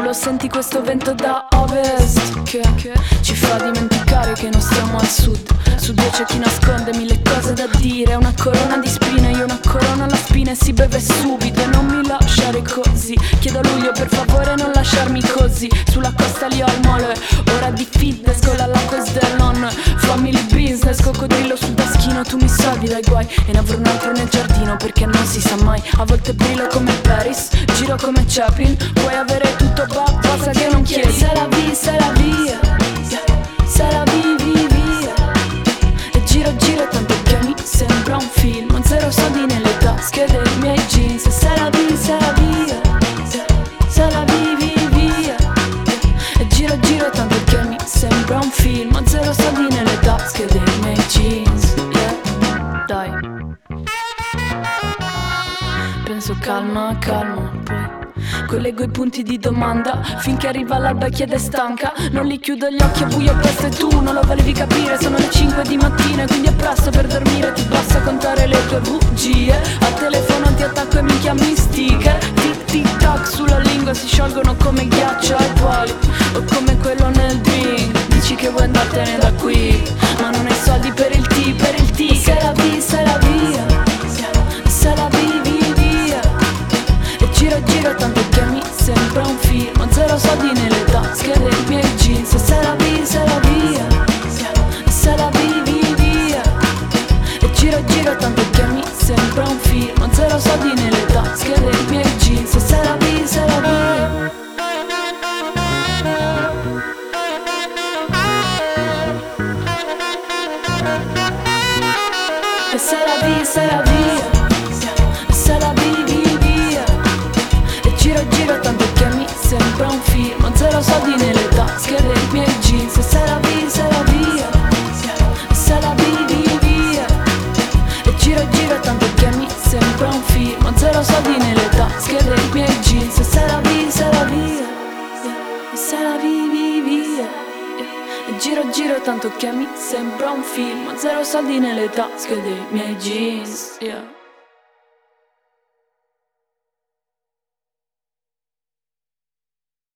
lo senti questo vento da ovest che ci fa dimenticare che non stiamo al sud. Su due c'è chi nasconde mille cose da dire. Una corona di spine, io una corona alla spina e si beve subito. E non mi lasciare così, chiedo a Luglio per favore non lasciarmi così. Sulla costa lì ho il molo, ora di fitness con la Lacoste dell'on. Family business, coccodrillo sul taschino. Tu mi salvi dai guai e ne avrò un altro nel giardino, perché non si sa mai. A volte brillo come Paris, giro come Chaplin. Puoi avere tutto, basta che non chiedi. Se la vi, se la via, se la vivi via. E giro giro tanto che mi sembra un film. Un zero soldi nelle tasche dei miei jeans. Se la vi, se la via, se la vivi via. E giro giro tanto che mi sembra un film. Un zero soldi nelle tasche dei miei jeans. Dai, penso calma, calma, poi collego i punti di domanda finché arriva l'alba e chiede stanca. Non li chiudo gli occhi, è buio presto e tu non lo volevi capire. Sono le 5 di mattina e quindi è presto per dormire. Ti basta contare le tue bugie. Al telefono ti attacco e mi chiami sticker. Tic tic tac sulla lingua si sciolgono come ghiaccio ai poli. O come quello nel drink. Dici che vuoi andartene da qui, ma non hai soldi per il tea, per il ticket. Se la vi, se la via, se la vivi via. E giro giro tanto che mi sembra un film. Ho zero soldi nelle tasche dei miei jeans. Se la vi, se la via, se la vivi via. E giro giro tanto che mi sembra un film. Ho zero soldi nelle tasche dei miei jeans. Se la vi, se la via. E se la vi, se la via, se la vivi via. E giro giro tanto che mi sembra un film. Ho zero soldi nelle tasche dei miei jeans. Se la vi, se la via, se la vivi via. E giro giro tanto che mi sembra un film. Ho zero soldi nelle tasche dei miei jeans. Se la vi, se la via, se la vivi via. E giro giro tanto che mi sembra un film. Ho zero soldi nelle tasche dei miei jeans, yeah.